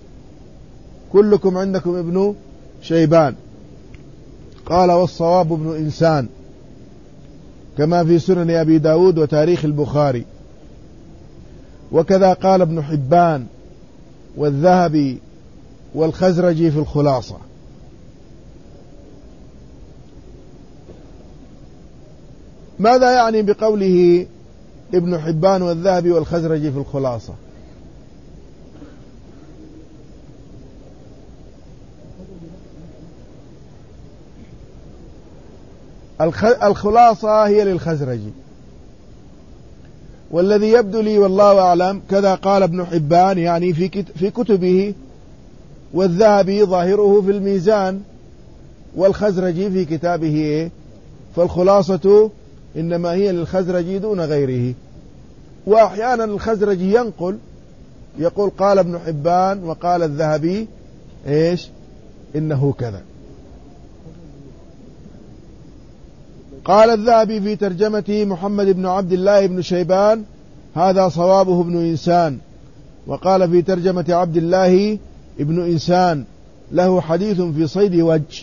كلكم عندكم ابن شيبان. قال والصواب ابن إنسان كما في سنن أبي داود وتاريخ البخاري. وكذا قال ابن حبان والذهبي والخزرجي في الخلاصة. ماذا يعني بقوله ابن حبان والذهبي والخزرجي في الخلاصة؟ الخلاصة هي للخزرجي، والذي يبدو لي والله أعلم كذا قال ابن حبان يعني في في كتبه، والذهبي ظاهره في الميزان، والخزرجي في كتابه، فالخلاصة إنما هي للخزرجي دون غيره. وأحيانا الخزرجي ينقل يقول قال ابن حبان وقال الذهبي إيش إنه كذا. قال الذهبي في ترجمته محمد بن عبد الله بن شيبان هذا صوابه ابن إنسان. وقال في ترجمة عبد الله ابن إنسان له حديث في صيد وجه.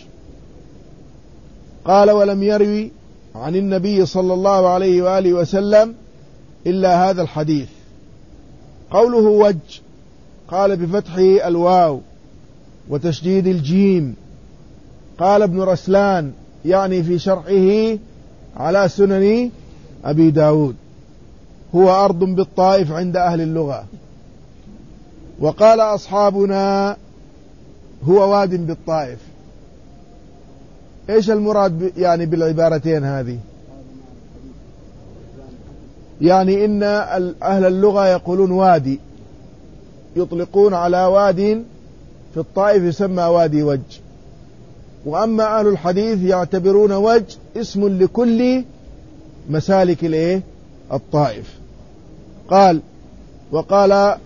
قال ولم يروي عن النبي صلى الله عليه وآله وسلم إلا هذا الحديث. قوله وج قال بفتح الواو وتشديد الجيم. قال ابن رسلان يعني في شرحه على سنن أبي داود هو أرض بالطائف عند أهل اللغة. وقال أصحابنا هو واد بالطائف. إيش المراد يعني بالعبارتين هذه؟ يعني إن أهل اللغة يقولون وادي، يطلقون على واد في الطائف يسمى وادي وج. وأما أهل الحديث يعتبرون وج اسم لكل مسالك الايه الطائف. قال وقال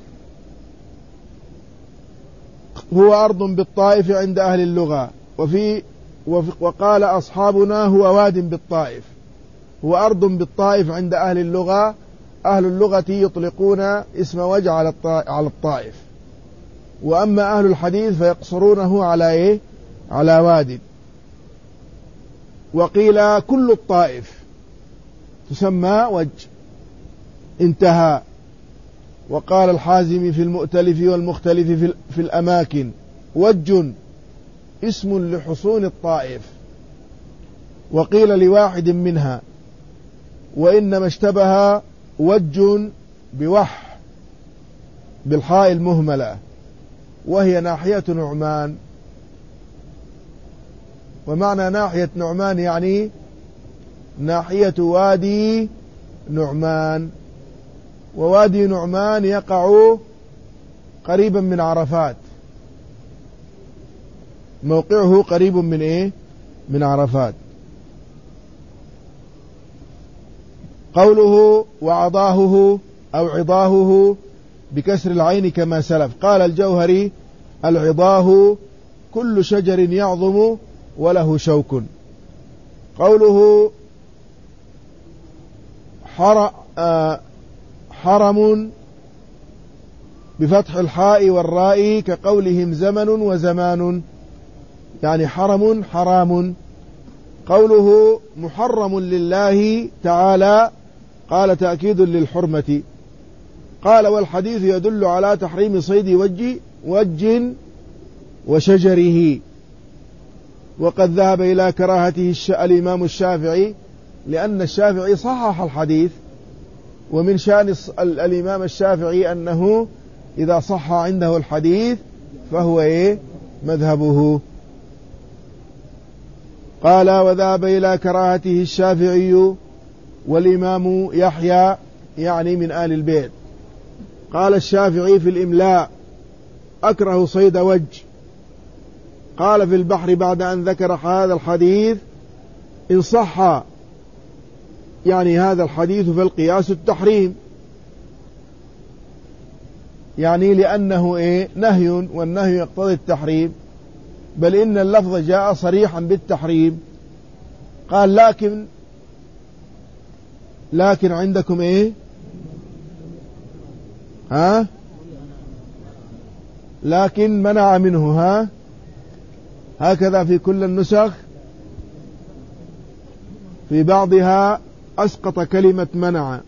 هو أرض بالطائف عند أهل اللغة. وفي وقال أصحابنا هو واد بالطائف. هو أرض بالطائف عند أهل اللغة. أهل اللغة يطلقون اسم وج على الطائف. وأما أهل الحديث فيقصرونه على إيه؟ على واد. وقيل كل الطائف تسمى وج. انتهى. وقال الحازمي في المؤتلف والمختلف في الأماكن وج اسم لحصون الطائف. وقيل لواحد منها وإنما اشتبه وج بوح بالحاء المهملة وهي ناحية نعمان. ومعنى ناحية نعمان يعني ناحية وادي نعمان. ووادي نعمان يقع قريبا من عرفات، موقعه قريب من ايه؟ من عرفات. قوله وعضاهه أو عضاهه بكسر العين كما سلف. قال الجوهري العضاه كل شجر يعظم وله شوك. قوله حر حرم بفتح الحاء والراء كقولهم زمن وزمان، يعني حرم حرام. قوله محرم لله تعالى قال تأكيد للحرمة. قال والحديث يدل على تحريم صيد وج وج وشجره. وقد ذهب إلى كراهته الإمام الشافعي لأن الشافعي صحح الحديث. ومن شأن الإمام الشافعي أنه إذا صح عنده الحديث فهو إيه؟ مذهبه. قال وذهب إلى كراهته الشافعي والإمام يحيى يعني من آل البيت. قال الشافعي في الإملاء أكره صيد وج. قال في البحر بعد أن ذكر هذا الحديث إن صح يعني هذا الحديث فالقياس التحريم، يعني لأنه إيه؟ نهي، والنهي يقتضي التحريم، بل إن اللفظ جاء صريحا بالتحريم. قال لكن لكن عندكم إيه؟ ها؟ لكن منع منه. ها؟ هكذا في كل النسخ. في بعضها أسقط كلمة منع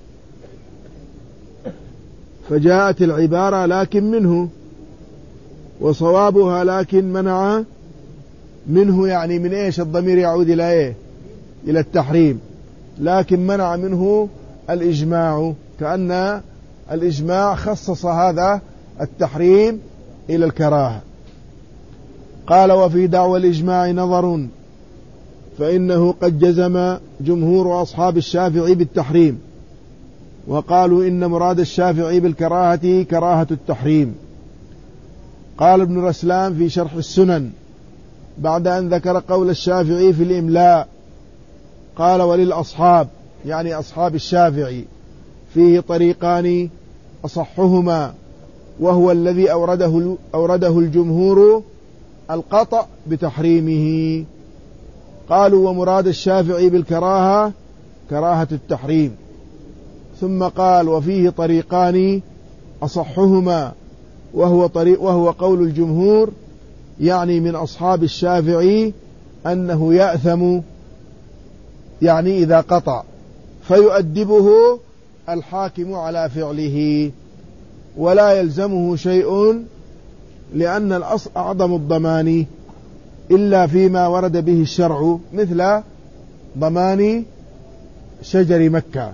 فجاءت العبارة لكن منه، وصوابها لكن منع منه، يعني من إيش الضمير يعود إلى إيه؟ إلى التحريم. لكن منع منه الإجماع، كأن الإجماع خصص هذا التحريم إلى الكراهة. قال وفي دعوى الإجماع نظر، فإنه قد جزم جمهور أصحاب الشافعي بالتحريم، وقالوا إن مراد الشافعي بالكراهة كراهة التحريم. قال ابن رسلان في شرح السنن بعد أن ذكر قول الشافعي في الإملاء قال وللأصحاب يعني أصحاب الشافعي فيه طريقان أصحهما وهو الذي أورده, أورده الجمهور القطع بتحريمه. قالوا ومراد الشافعي بالكراهة كراهة التحريم. ثم قال وفيه طريقان أصحهما وهو, طريق وهو قول الجمهور يعني من أصحاب الشافعي أنه يأثم يعني إذا قطع، فيؤدبه الحاكم على فعله ولا يلزمه شيء، لأن الأصل أعظم الضمان إلا فيما ورد به الشرع، مثل ضمان شجر مكة.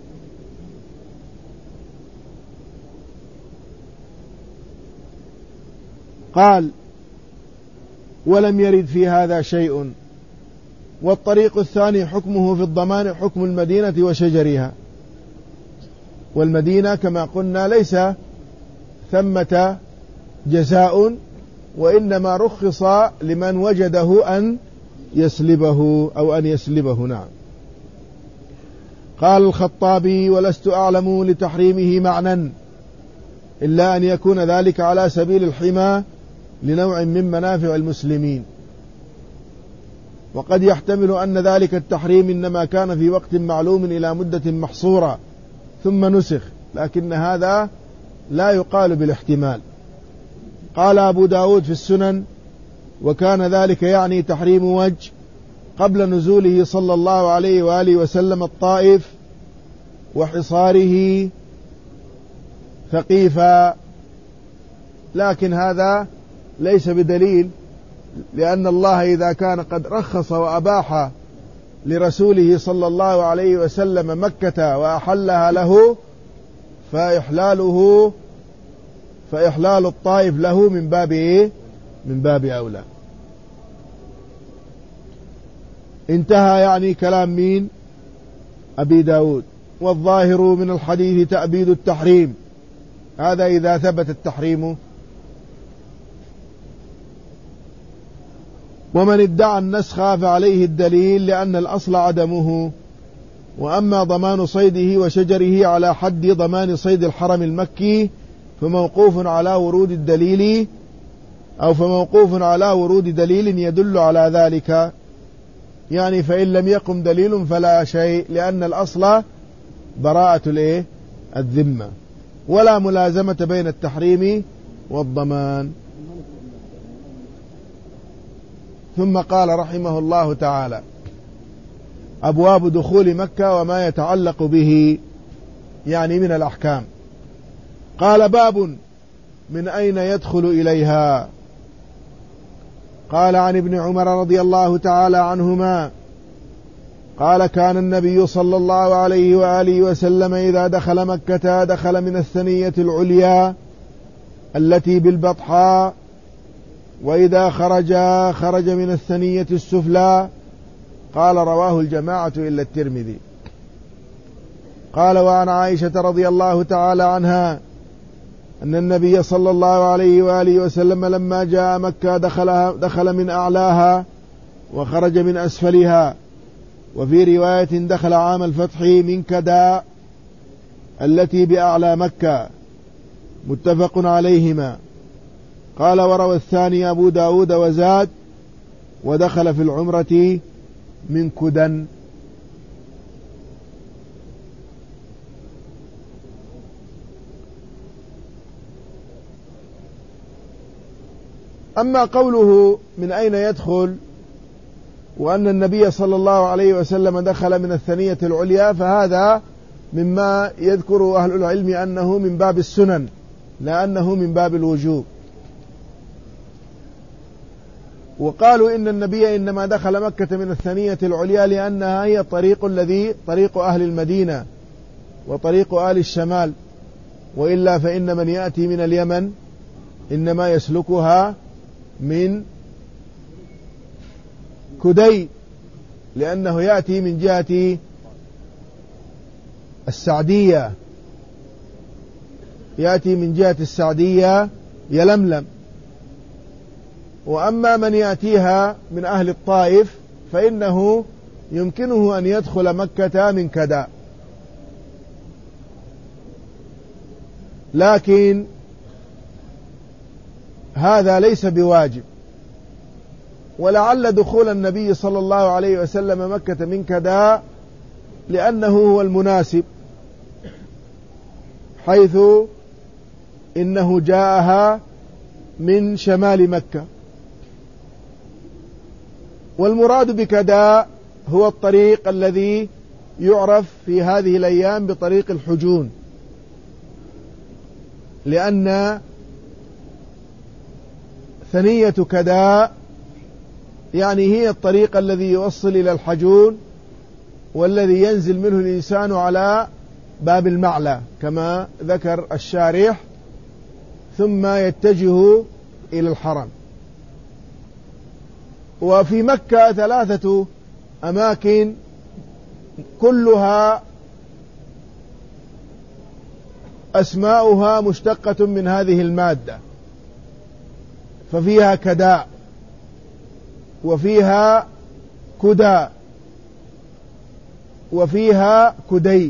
قال: ولم يرد في هذا شيء. والطريق الثاني حكمه في الضمان حكم المدينة وشجرها، والمدينة كما قلنا ليس ثمة جزاء، وإنما رخص لمن وجده أن يسلبه أو أن يسلبه. نعم. قال الخطابي: ولست أعلم لتحريمه معنى إلا أن يكون ذلك على سبيل الحمى لنوع من منافع المسلمين، وقد يحتمل أن ذلك التحريم إنما كان في وقت معلوم إلى مدة محصورة ثم نسخ، لكن هذا لا يقال بالاحتمال. قال أبو داود في السنن: وكان ذلك يعني تحريم وجه قبل نزوله صلى الله عليه وآله وسلم الطائف وحصاره ثقيفا، لكن هذا ليس بدليل، لأن الله إذا كان قد رخص وأباح لرسوله صلى الله عليه وسلم مكة وأحلها له، فإحلاله فإحلال الطائف له من باب إيه؟ من باب أولى. انتهى يعني كلام مين؟ أبي داود. والظاهر من الحديث تأبيد التحريم، هذا إذا ثبت التحريم. ومن ادعى النسخ فعليه الدليل، لأن الأصل عدمه. وأما ضمان صيده وشجره على حد ضمان صيد الحرم المكي فموقوف على ورود الدليل، أو فموقوف على ورود دليل يدل على ذلك، يعني فإن لم يقم دليل فلا شيء، لأن الأصل براءة الإيه؟ الذمة، ولا ملازمة بين التحريم والضمان. ثم قال رحمه الله تعالى: أبواب دخول مكة وما يتعلق به، يعني من الأحكام. قال: باب من أين يدخل إليها. قال: عن ابن عمر رضي الله تعالى عنهما قال: كان النبي صلى الله عليه وآله وسلم إذا دخل مكة دخل من الثنية العليا التي بالبطحاء، وإذا خرج خرج من الثنية السفلى. قال: رواه الجماعة إلا الترمذي. قال: وعن عائشة رضي الله تعالى عنها أن النبي صلى الله عليه وآله وسلم لما جاء مكة دخلها دخل من أعلاها وخرج من أسفلها، وفي رواية دخل عام الفتح من كدا التي بأعلى مكة، متفق عليهما. قال: وروى الثاني أبو داود وزاد: ودخل في العمرة من كدن. أما قوله من أين يدخل، وأن النبي صلى الله عليه وسلم دخل من الثنية العليا، فهذا مما يذكر أهل العلم أنه من باب السنن لا أنه من باب الوجوب. وقالوا إن النبي إنما دخل مكة من الثنية العليا لأنها هي الطريق الذي طريق أهل المدينة وطريق أهل الشمال، وإلا فإن من يأتي من اليمن إنما يسلكها من كدي، لأنه يأتي من جهة السعدية، يأتي من جهة السعدية يلملم. وأما من يأتيها من أهل الطائف فإنه يمكنه أن يدخل مكة من كدا، لكن هذا ليس بواجب. ولعل دخول النبي صلى الله عليه وسلم مكة من كدا لأنه هو المناسب، حيث إنه جاءها من شمال مكة، والمراد بكدا هو الطريق الذي يعرف في هذه الأيام بطريق الحجون، لأن ثنية كداء يعني هي الطريق الذي يوصل إلى الحجون، والذي ينزل منه الإنسان على باب المعلى كما ذكر الشارح، ثم يتجه إلى الحرم. وفي مكة ثلاثة أماكن كلها أسماؤها مشتقة من هذه المادة، ففيها كداء وفيها كدى وفيها كدي.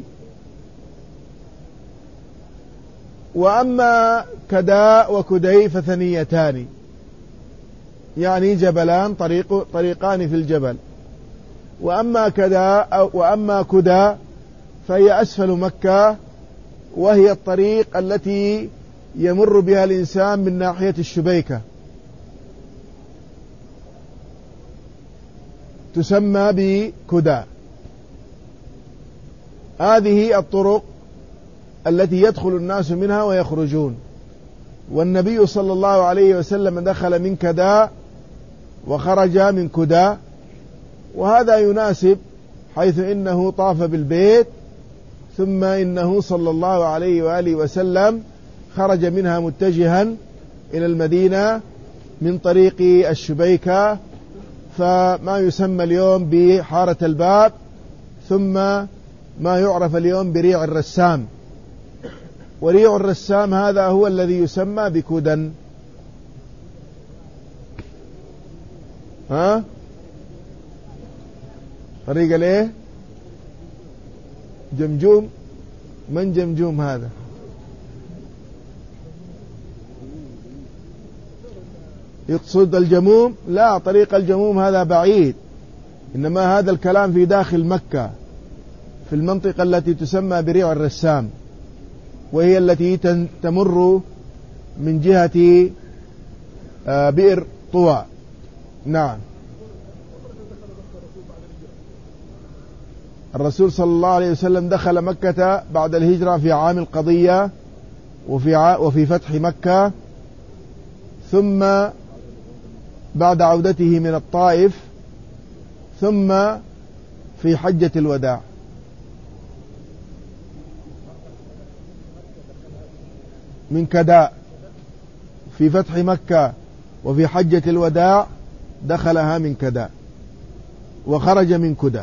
وأما كداء وكدي فثنيتان، يعني جبلان طريق طريقان في الجبل. وأما كداء وأما كدى فهي أسفل مكة، وهي الطريق التي يمر بها الإنسان من ناحية الشبيكة، تسمى بكدى. هذه الطرق التي يدخل الناس منها ويخرجون. والنبي صلى الله عليه وسلم دخل من كدى وخرج من كدى، وهذا يناسب حيث إنه طاف بالبيت، ثم إنه صلى الله عليه وآله وسلم خرج منها متجها إلى المدينة من طريق الشبيكة، فما يسمى اليوم بحارة الباب، ثم ما يعرف اليوم بريع الرسام. وريع الرسام هذا هو الذي يسمى بكدى. ها طريق ليه جمجوم؟ من جمجوم هذا؟ يقصد الجموم؟ لا، طريق الجموم هذا بعيد، إنما هذا الكلام في داخل مكة في المنطقة التي تسمى بريع الرسام، وهي التي تمر من جهة بئر طوى. نعم. الرسول صلى الله عليه وسلم دخل مكة بعد الهجرة في عام القضية وفي وفي فتح مكة، ثم بعد عودته من الطائف، ثم في حجة الوداع. من كداء في فتح مكة وفي حجة الوداع دخلها من كداء، وخرج من كدى.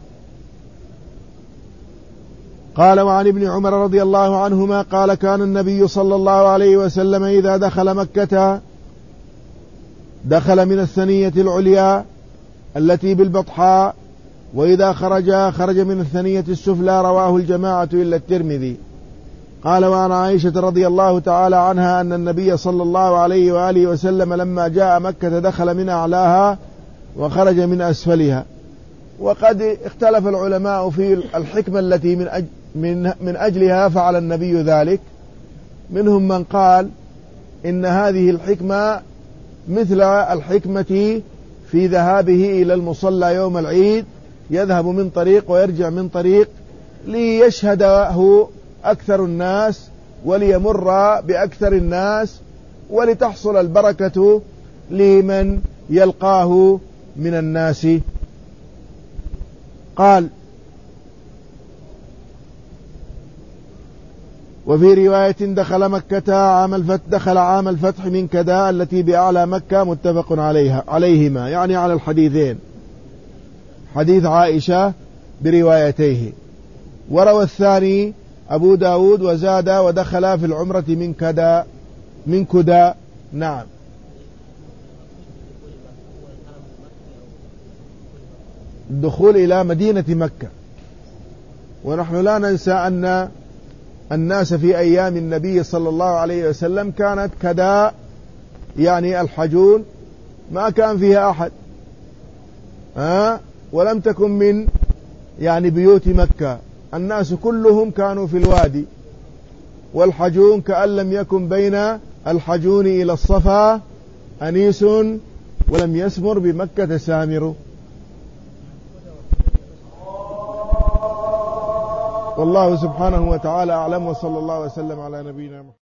قال: وعن ابن عمر رضي الله عنهما قال: كان النبي صلى الله عليه وسلم إذا دخل مكة دخل من الثنية العليا التي بالبطحاء، وإذا خرج خرج من الثنية السفلى. رواه الجماعة إلا الترمذي. قال: وعن عائشة رضي الله تعالى عنها أن النبي صلى الله عليه وآله وسلم لما جاء مكة دخل من أعلاها وخرج من أسفلها. وقد اختلف العلماء في الحكمة التي من, أج من, من أجلها فعل النبي ذلك. منهم من قال إن هذه الحكمة مثل الحكمة في ذهابه إلى المصلى يوم العيد، يذهب من طريق ويرجع من طريق ليشهده أكثر الناس وليمر بأكثر الناس، ولتحصل البركة لمن يلقاه من الناس. قال: وفي رواية دخل مكة عام الفتح دخل عام الفتح من كداء التي بأعلى مكة. متفق عليها عليهما، يعني على الحديثين، حديث عائشة بروايتيه. وروى الثاني أبو داود وزاد: ودخل في العمرة من كداء من كداء. نعم. الدخول إلى مدينة مكة. ونحن لا ننسى أن الناس في أيام النبي صلى الله عليه وسلم كانت كداء، يعني الحجون ما كان فيها أحد، ها ولم تكن من يعني بيوت مكة، الناس كلهم كانوا في الوادي، والحجون كأن لم يكن بين الحجون إلى الصفا أنيس ولم يسمر بمكة سامر. والله سبحانه وتعالى أعلم، وصلى الله وسلم على نبينا محمد.